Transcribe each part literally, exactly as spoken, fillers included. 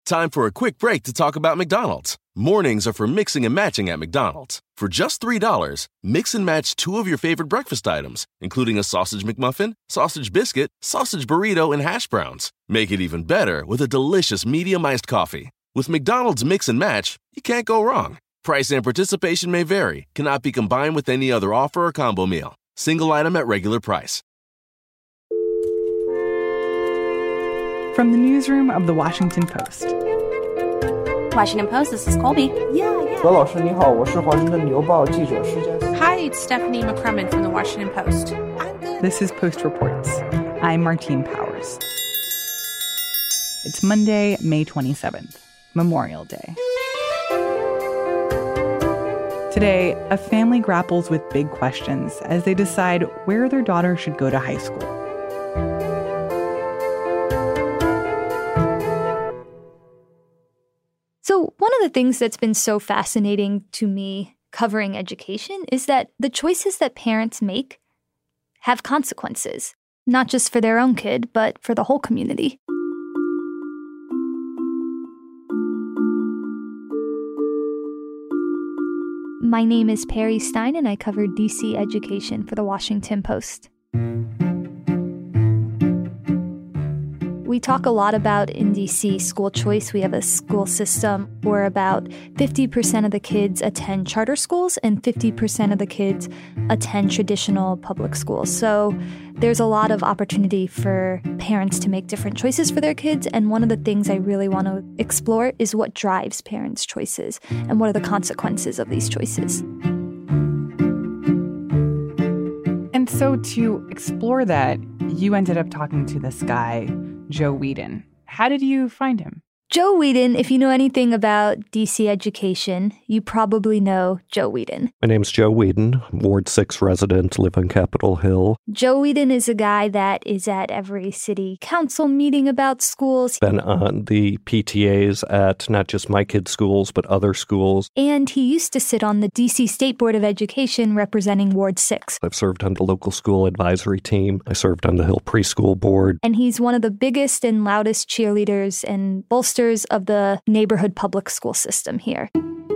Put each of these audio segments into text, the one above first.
Time for a quick break to talk about McDonald's. Mornings are for mixing and matching at McDonald's. For just three dollars, mix and match two of your favorite breakfast items, including a sausage McMuffin, sausage biscuit, sausage burrito, and hash browns. Make it even better with a delicious medium iced coffee. With McDonald's Mix and Match, you can't go wrong. Price and participation may vary, cannot be combined with any other offer or combo meal. Single item at regular price. From the newsroom of The Washington Post. Washington Post, this is Colby. Yeah, yeah. 何老师你好，我是华盛顿邮报记者施佳。 Hi, it's Stephanie McCrumman from The Washington Post. This is Post Reports. I'm Martine Powers. It's Monday, May twenty-seventh, Memorial Day. Today, a family grapples with big questions as they decide where their daughter should go to high school. So one of the things that's been so fascinating to me covering education is that the choices that parents make have consequences, not just for their own kid, but for the whole community. My name is Perry Stein, and I cover D C education for The Washington Post. We talk a lot about in D C school choice. We have a school system where about fifty percent of the kids attend charter schools and fifty percent of the kids attend traditional public schools. So there's a lot of opportunity for parents to make different choices for their kids. And one of the things I really want to explore is what drives parents' choices and what are the consequences of these choices. And so to explore that, you ended up talking to this guy, Joe Weeden. How did you find him? Joe Weeden, if you know anything about D C education, you probably know Joe Weeden. My name's Joe Weeden, Ward six resident, live on Capitol Hill. Joe Weeden is a guy that is at every city council meeting about schools. Been on the P T As at not just my kids' schools, but other schools. And he used to sit on the D C State Board of Education representing Ward six. I've served on the local school advisory team. I served on the Hill Preschool Board. And he's one of the biggest and loudest cheerleaders and bolsters of the neighborhood public school system here.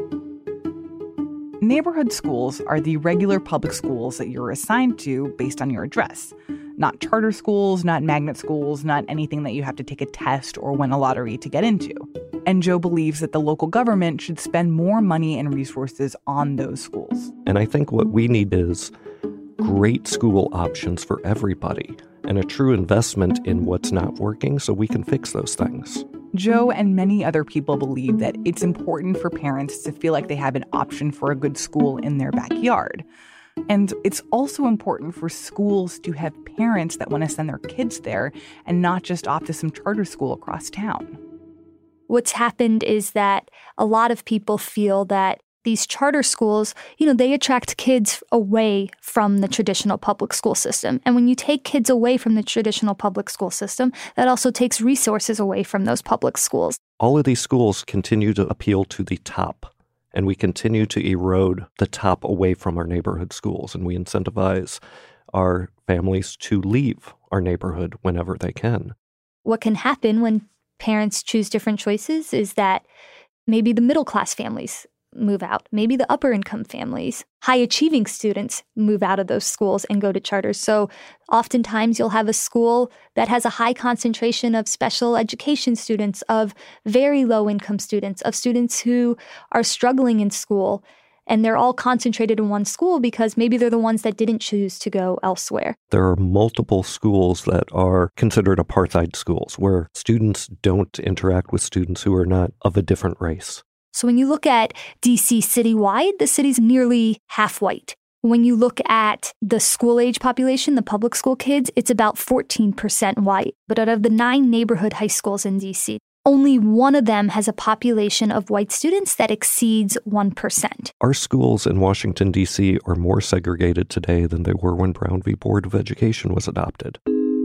Neighborhood schools are the regular public schools that you're assigned to based on your address. Not charter schools, not magnet schools, not anything that you have to take a test or win a lottery to get into. And Joe believes that the local government should spend more money and resources on those schools. And I think what we need is great school options for everybody and a true investment in what's not working so we can fix those things. Joe and many other people believe that it's important for parents to feel like they have an option for a good school in their backyard. And it's also important for schools to have parents that want to send their kids there and not just off to some charter school across town. What's happened is that a lot of people feel that these charter schools, you know, they attract kids away from the traditional public school system. And when you take kids away from the traditional public school system, that also takes resources away from those public schools. All of these schools continue to appeal to the top, and we continue to erode the top away from our neighborhood schools, and we incentivize our families to leave our neighborhood whenever they can. What can happen when parents choose different choices is that maybe the middle-class families move out. Maybe the upper income families, high achieving students move out of those schools and go to charters. So oftentimes you'll have a school that has a high concentration of special education students, of very low income students, of students who are struggling in school. And they're all concentrated in one school because maybe they're the ones that didn't choose to go elsewhere. There are multiple schools that are considered apartheid schools where students don't interact with students who are not of a different race. So when you look at D C citywide, the city's nearly half white. When you look at the school-age population, the public school kids, it's about fourteen percent white. But out of the nine neighborhood high schools in D C, only one of them has a population of white students that exceeds one percent. Our schools in Washington, D C are more segregated today than they were when Brown v. Board of Education was adopted.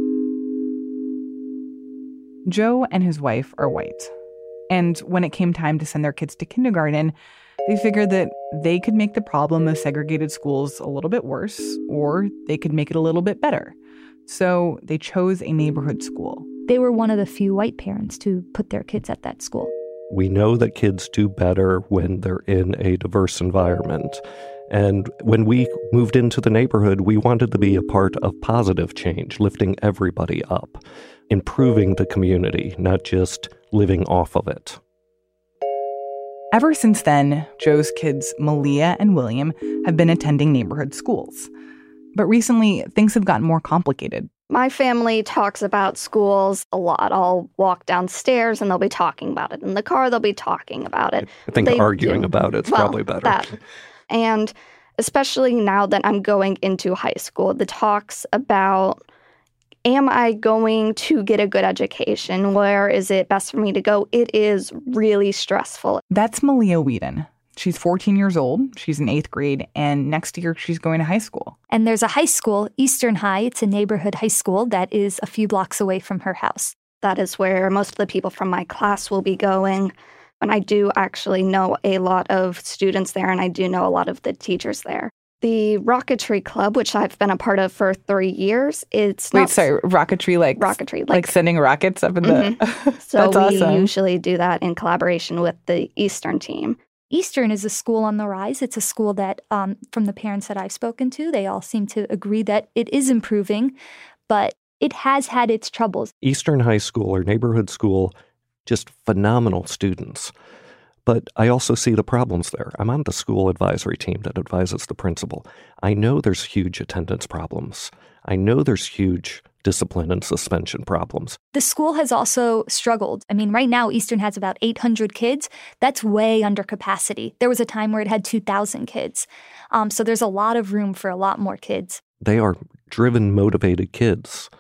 Joe and his wife are white. And when it came time to send their kids to kindergarten, they figured that they could make the problem of segregated schools a little bit worse, or they could make it a little bit better. So they chose a neighborhood school They were one of the few white parents to put their kids at that school. We know that kids do better when they're in a diverse environment. And when we moved into the neighborhood, we wanted to be a part of positive change, lifting everybody up, improving the community, not just living off of it. Ever since then, Joe's kids, Malia and William, have been attending neighborhood schools. But recently, things have gotten more complicated. My family talks about schools a lot. I'll walk downstairs and they'll be talking about it. In the car, they'll be talking about it. I think they arguing do. about it's well, probably better. That. And especially now that I'm going into high school, the talks about, am I going to get a good education? Where is it best for me to go? It is really stressful. That's Malia Whedon. She's fourteen years old, she's in eighth grade, and next year she's going to high school. And there's a high school, Eastern High. It's a neighborhood high school that is a few blocks away from her house. That is where most of the people from my class will be going. And I do actually know a lot of students there, and I do know a lot of the teachers there. The Rocketry Club, which I've been a part of for three years, it's not... Wait, sorry, rocketry, like... Rocketry. Like, like sending rockets up in the... Mm-hmm. So That's we awesome. usually do that in collaboration with the Eastern team. Eastern is a school on the rise. It's a school that, um, from the parents that I've spoken to, they all seem to agree that it is improving, but it has had its troubles. Eastern High School, or neighborhood school, just phenomenal students. But I also see the problems there. I'm on the school advisory team that advises the principal. I know there's huge attendance problems. I know there's huge discipline and suspension problems. The school has also struggled. I mean, right now, Eastern has about eight hundred kids. That's way under capacity. There was a time where it had two thousand kids. Um, so there's a lot of room for a lot more kids. They are driven, motivated kids,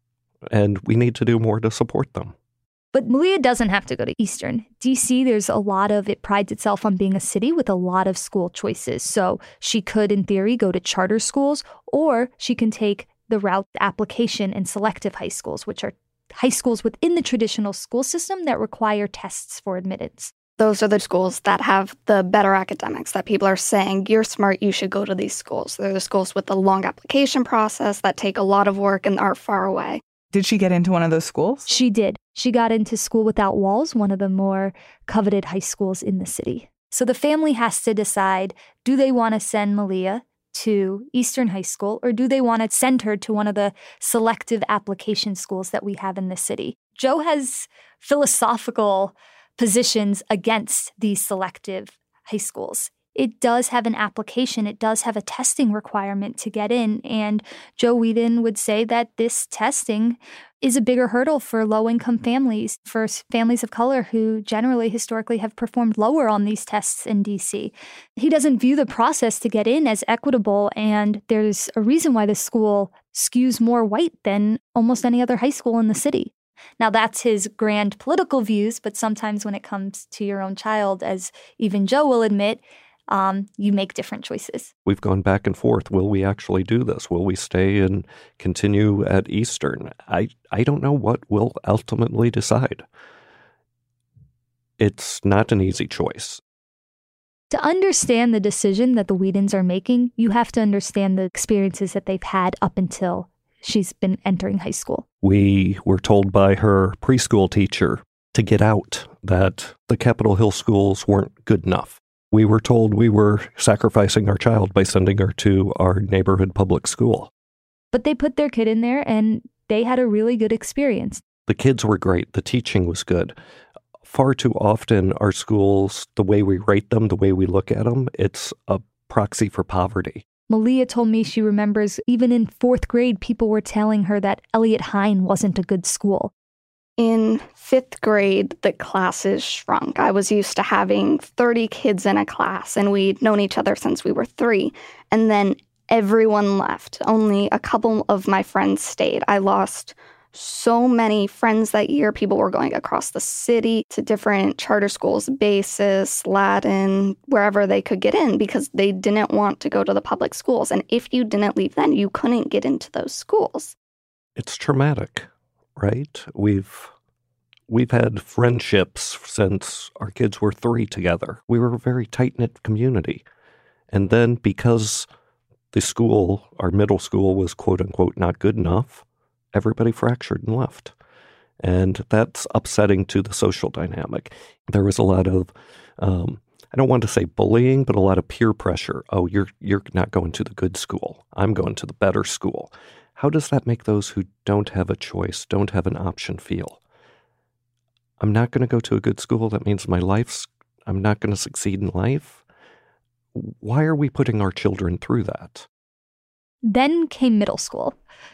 and we need to do more to support them. But Malia doesn't have to go to Eastern. D C, there's a lot of, it prides itself on being a city with a lot of school choices. So she could, in theory, go to charter schools, or she can take the route application in selective high schools, which are high schools within the traditional school system that require tests for admittance. Those are the schools that have the better academics, that people are saying, you're smart, you should go to these schools. They're the schools with the long application process that take a lot of work and are far away. Did she get into one of those schools? She did. She got into School Without Walls, one of the more coveted high schools in the city. So the family has to decide, do they want to send Malia to Eastern High School, or do they want to send her to one of the selective application schools that we have in the city? Joe has philosophical positions against these selective high schools. It does have an application. It does have a testing requirement to get in. And Joe Whedon would say that this testing is a bigger hurdle for low-income families, for families of color who generally historically have performed lower on these tests in D C. He doesn't view the process to get in as equitable, and there's a reason why the school skews more white than almost any other high school in the city. Now, that's his grand political views, but sometimes when it comes to your own child, as even Joe will admit, Um, you make different choices. We've gone back and forth. Will we actually do this? Will we stay and continue at Eastern? I, I don't know what we'll ultimately decide. It's not an easy choice. To understand the decision that the Whedons are making, you have to understand the experiences that they've had up until she's been entering high school. We were told by her preschool teacher to get out, that the Capitol Hill schools weren't good enough. We were told we were sacrificing our child by sending her to our neighborhood public school. But they put their kid in there and they had a really good experience. The kids were great. The teaching was good. Far too often, our schools, the way we rate them, the way we look at them, it's a proxy for poverty. Malia told me she remembers even in fourth grade, people were telling her that Elliott Hine wasn't a good school. In fifth grade, the classes shrunk. I was used to having thirty kids in a class, and we'd known each other since we were three. And then everyone left. Only a couple of my friends stayed. I lost so many friends that year. People were going across the city to different charter schools, Basis, Latin, wherever they could get in, because they didn't want to go to the public schools. And if you didn't leave then, you couldn't get into those schools. It's traumatic, right? We've we've had friendships since our kids were three together. We were a very tight-knit community. And then because the school, our middle school, was quote-unquote not good enough, everybody fractured and left. And that's upsetting to the social dynamic. There was a lot of, um, I don't want to say bullying, but a lot of peer pressure. Oh, you're you're not going to the good school. I'm going to the better school. How does that make those who don't have a choice, don't have an option feel? I'm not going to go to a good school. That means my life's, I'm not going to succeed in life. Why are we putting our children through that? Then came middle school.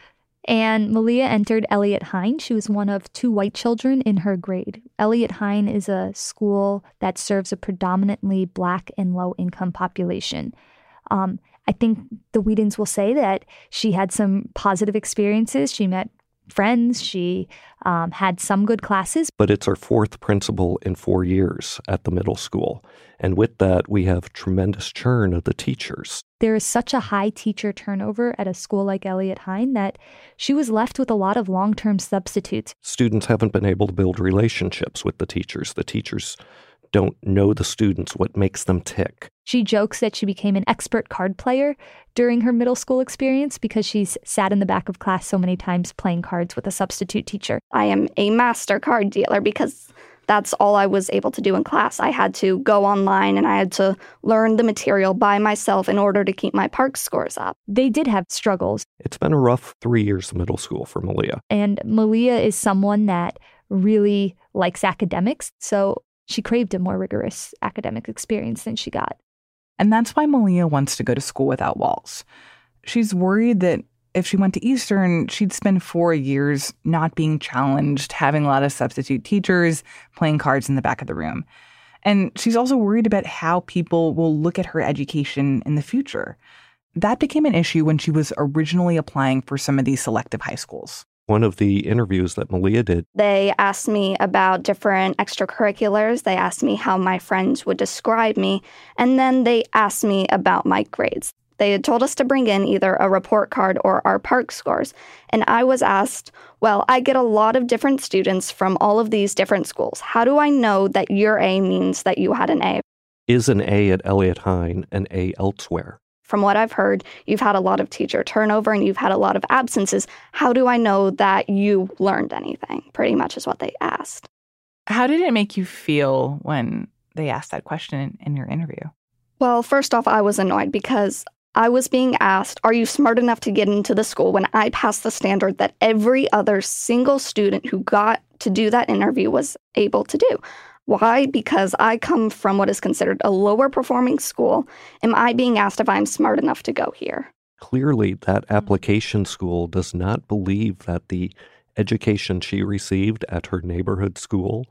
And Malia entered Elliott Hine. She was one of two white children in her grade. Elliott Hine is a school that serves a predominantly Black and low-income population. Um, I think the Whedons will say that she had some positive experiences. She met friends. She um, had some good classes. But it's our fourth principal in four years at the middle school. And with that, we have tremendous churn of the teachers. There is such a high teacher turnover at a school like Elliott Hine that she was left with a lot of long-term substitutes. Students haven't been able to build relationships with the teachers. The teachers don't know the students, what makes them tick. She jokes that she became an expert card player during her middle school experience because she's sat in the back of class so many times playing cards with a substitute teacher. I am a master card dealer because that's all I was able to do in class. I had to go online and I had to learn the material by myself in order to keep my park scores up. They did have struggles. It's been a rough three years of middle school for Malia. And Malia is someone that really likes academics, so she craved a more rigorous academic experience than she got. And that's why Malia wants to go to school without walls. She's worried that if she went to Eastern, she'd spend four years not being challenged, having a lot of substitute teachers, playing cards in the back of the room. And she's also worried about how people will look at her education in the future. That became an issue when she was originally applying for some of these selective high schools. One of the interviews that Malia did, they asked me about different extracurriculars. They asked me how my friends would describe me. And then they asked me about my grades. They had told us to bring in either a report card or our park scores. And I was asked, well, I get a lot of different students from all of these different schools. How do I know that your A means that you had an A? Is an A at Elliott Hine an A elsewhere? From what I've heard, you've had a lot of teacher turnover and you've had a lot of absences. How do I know that you learned anything? Pretty much is what they asked. How did it make you feel when they asked that question in, in your interview? Well, first off, I was annoyed because I was being asked, are you smart enough to get into the school when I passed the standard that every other single student who got to do that interview was able to do? Why? Because I come from what is considered a lower performing school. Am I being asked if I'm smart enough to go here? Clearly, that application school does not believe that the education she received at her neighborhood school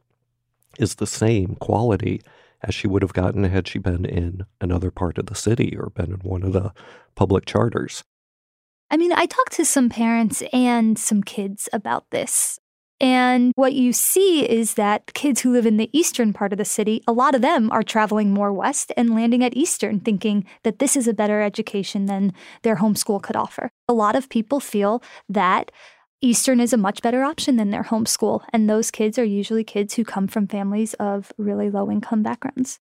is the same quality as she would have gotten had she been in another part of the city or been in one of the public charters. I mean, I talked to some parents and some kids about this. And what you see is that kids who live in the eastern part of the city, a lot of them are traveling more west and landing at Eastern thinking that this is a better education than their home school could offer. A lot of people feel that Eastern is a much better option than their home school. And those kids are usually kids who come from families of really low income backgrounds.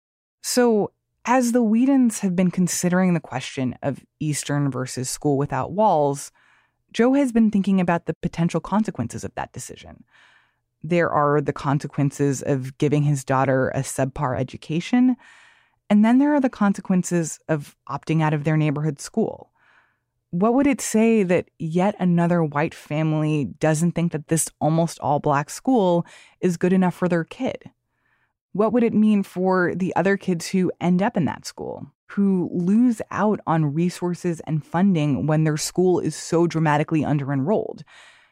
So as the Whedons have been considering the question of Eastern versus school without walls, Joe has been thinking about the potential consequences of that decision. There are the consequences of giving his daughter a subpar education, and then there are the consequences of opting out of their neighborhood school. What would it say that yet another white family doesn't think that this almost all-black school is good enough for their kid? What would it mean for the other kids who end up in that school, who lose out on resources and funding when their school is so dramatically under-enrolled?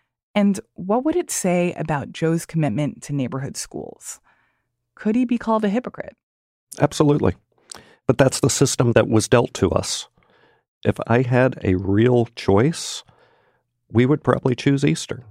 And what would it say about Joe's commitment to neighborhood schools? Could he be called a hypocrite? Absolutely. But that's the system that was dealt to us. If I had a real choice, we would probably choose Eastern.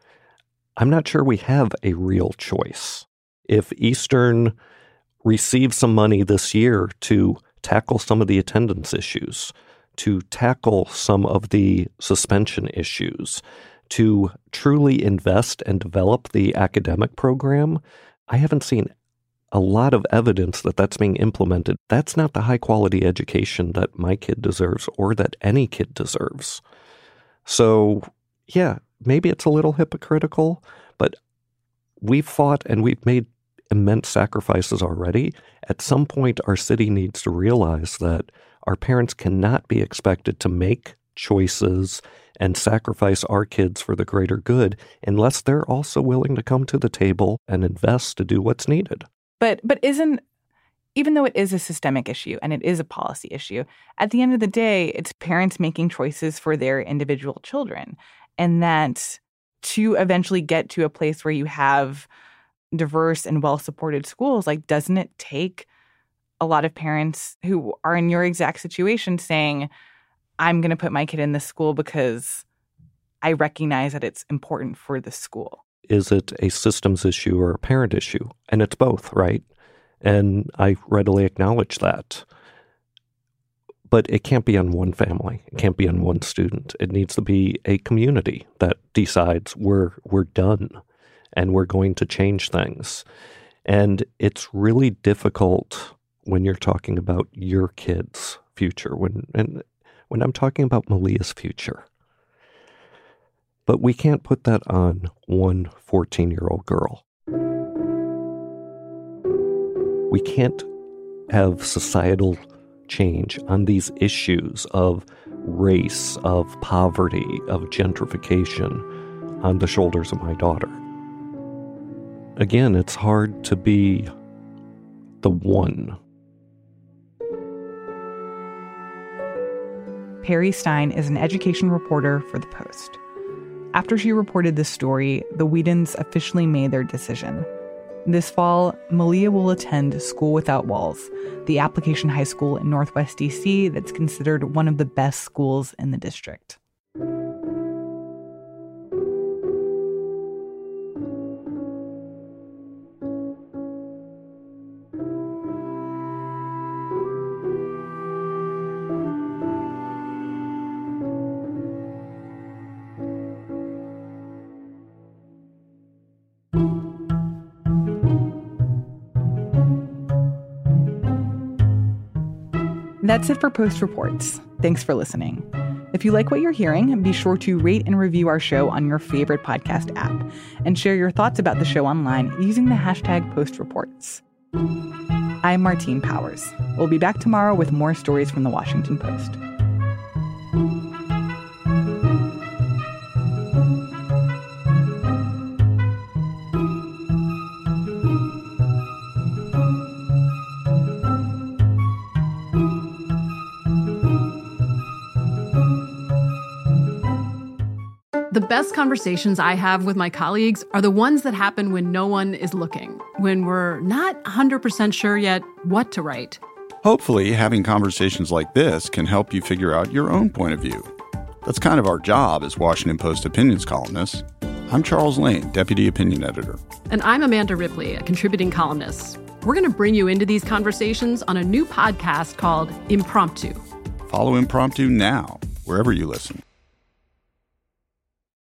I'm not sure we have a real choice. If Eastern receives some money this year to tackle some of the attendance issues, to tackle some of the suspension issues, to truly invest and develop the academic program, I haven't seen a lot of evidence that that's being implemented. That's not the high-quality education that my kid deserves or that any kid deserves. So, yeah, maybe it's a little hypocritical, but we've fought and we've made immense sacrifices already. At some point, our city needs to realize that our parents cannot be expected to make choices and sacrifice our kids for the greater good unless they're also willing to come to the table and invest to do what's needed. But but isn't, even though it is a systemic issue and it is a policy issue, at the end of the day, it's parents making choices for their individual children. And that to eventually get to a place where you have diverse and well-supported schools, like, doesn't it take a lot of parents who are in your exact situation saying, I'm going to put my kid in this school because I recognize that it's important for the school? Is it a systems issue or a parent issue? And it's both, right? And I readily acknowledge that. But it can't be on one family. It can't be on one student. It needs to be a community that decides we're we're done and we're going to change things. And it's really difficult when you're talking about your kid's future, when and when I'm talking about Malia's future. But we can't put that on one fourteen-year-old girl. We can't have societal change on these issues of race, of poverty, of gentrification on the shoulders of my daughter. Again, it's hard to be the one. Perry Stein is an education reporter for The Post. After she reported this story, the Whedons officially made their decision. This fall, Malia will attend School Without Walls, the application high school in Northwest D C that's considered one of the best schools in the district. That's it for Post Reports. Thanks for listening. If you like what you're hearing, be sure to rate and review our show on your favorite podcast app and share your thoughts about the show online using the hashtag Post Reports. I'm Martine Powers. We'll be back tomorrow with more stories from the Washington Post. The best conversations I have with my colleagues are the ones that happen when no one is looking, when we're not one hundred percent sure yet what to write. Hopefully, having conversations like this can help you figure out your own point of view. That's kind of our job as Washington Post opinions columnists. I'm Charles Lane, Deputy Opinion Editor. And I'm Amanda Ripley, a contributing columnist. We're going to bring you into these conversations on a new podcast called Impromptu. Follow Impromptu now, wherever you listen.